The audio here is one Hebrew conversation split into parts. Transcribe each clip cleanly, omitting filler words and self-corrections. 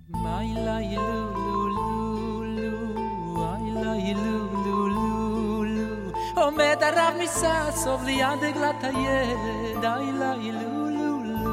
My la lulu, I la lulu. עומד הרב מססוב ליד עגלת הילד, I la lulu.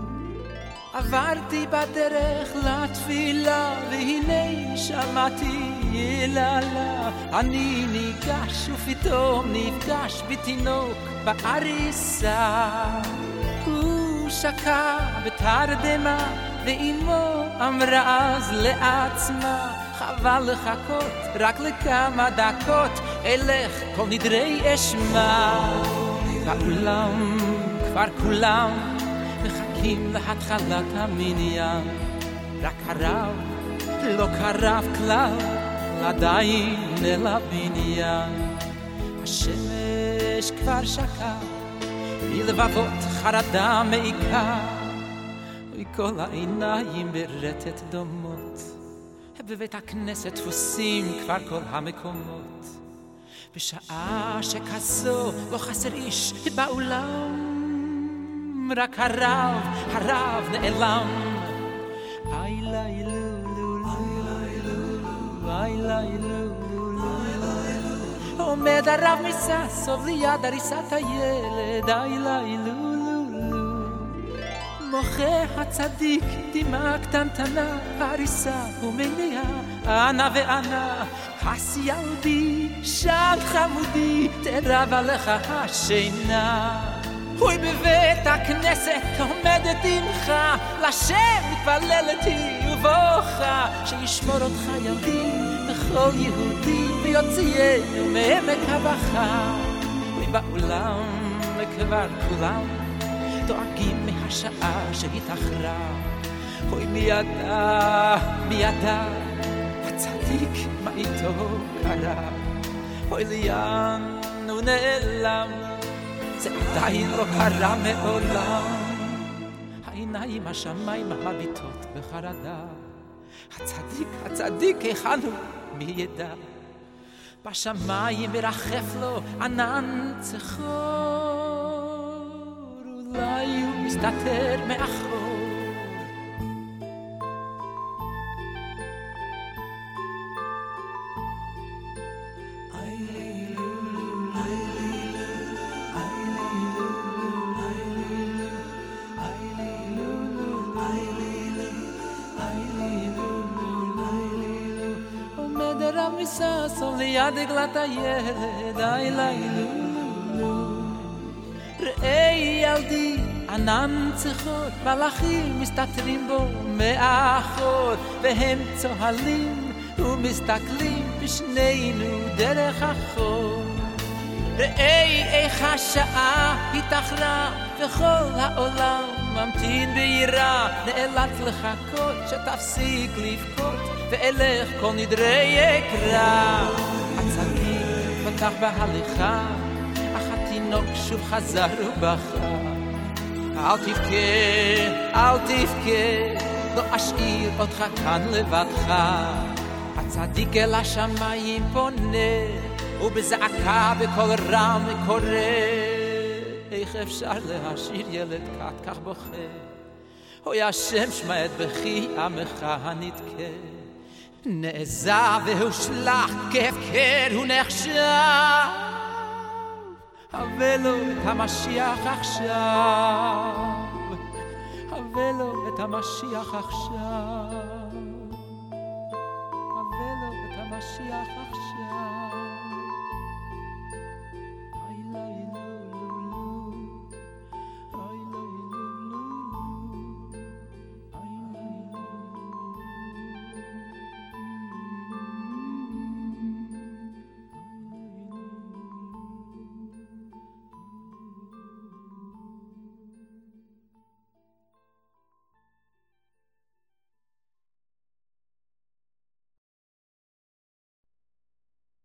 עברתי בדרך לתפילה והנה שמעתי יללה. אני ניגש ופתאום נפגש בתינוק בעריסה. הוא שקע בתרדמה ואימו אמרה אז לעצמה, חבל לחכות רק לכמה דקות, אלך כל נדרי אשמה. בעולם כבר כולם מחכים להתחלת המניין, רק הרב לא קרב כלל עדיין אל הבניין. השמש כבר שקעה, מלבבות חרדה מעיקה, כל העיניים ברטט דומות, בבית הכנסת תפוסים כבר כל המקומות. בשעה שכזו לא חסר איש באולם, רק הרב נעלם. איי ליי לולו, איי ליי לולו, עומד הרב מססוב ליד הריסת הילד, איי ליי לולו. מוחה הצדיק דמעה קטנטנה, הריסה ומניעה, אנה ואנה, חס ילדי, שד חמודי, תרב עליך השינה. הוי בבית הכנסת עומדת עמך, לשם מתפללתי ובוכה, שישמור אותך ילדי וכל יהודי, ויוציאנו מעמק הבכה. ובעולם כבר כולם דואגים מהשעה שהתאחרה. אוי מי ידע הצדיק מה איתו קרה. אוי ליאן הוא נעלם, זה עדיין לא קרה מעולם. העיניים השמיים מביטות בחרדה, הצדיק היכן הוא מי ידע. בשמיים מרחף לו ענן צחור, אולי הוא מסתתר מאחור. עומד הרב מססוב ליד עגלת הילד, איי ליי לולו. ראי ילדי ענן צחור, מלאכים מסתתרים בו מאחור, והם צוהלים ומסתכלים בשנינו דרך החור. ראי איך השעה התאחרה, וכל העולם ממתין ביראה, נאלץ לחכות שתפסיק לבכות, ואלך כל נדרי אקרא. הצדיק פתח בהליכה, אך התינוק שוב חזר ובכה. אל תבכה, לא אשאיר אותך כאן לבדך. הצדיק אל השמיים פונה, ובזעקה בקול רם קורא. איך אפשר להשאיר ילד כך בוכה? אוי השם שמע את בכי עמך הנדכה. נעזב והושלך כהפקר הוא נחשב, הבא לו את המשיח עכשיו, הבא לו את המשיח עכשיו, הבא לו את המשיח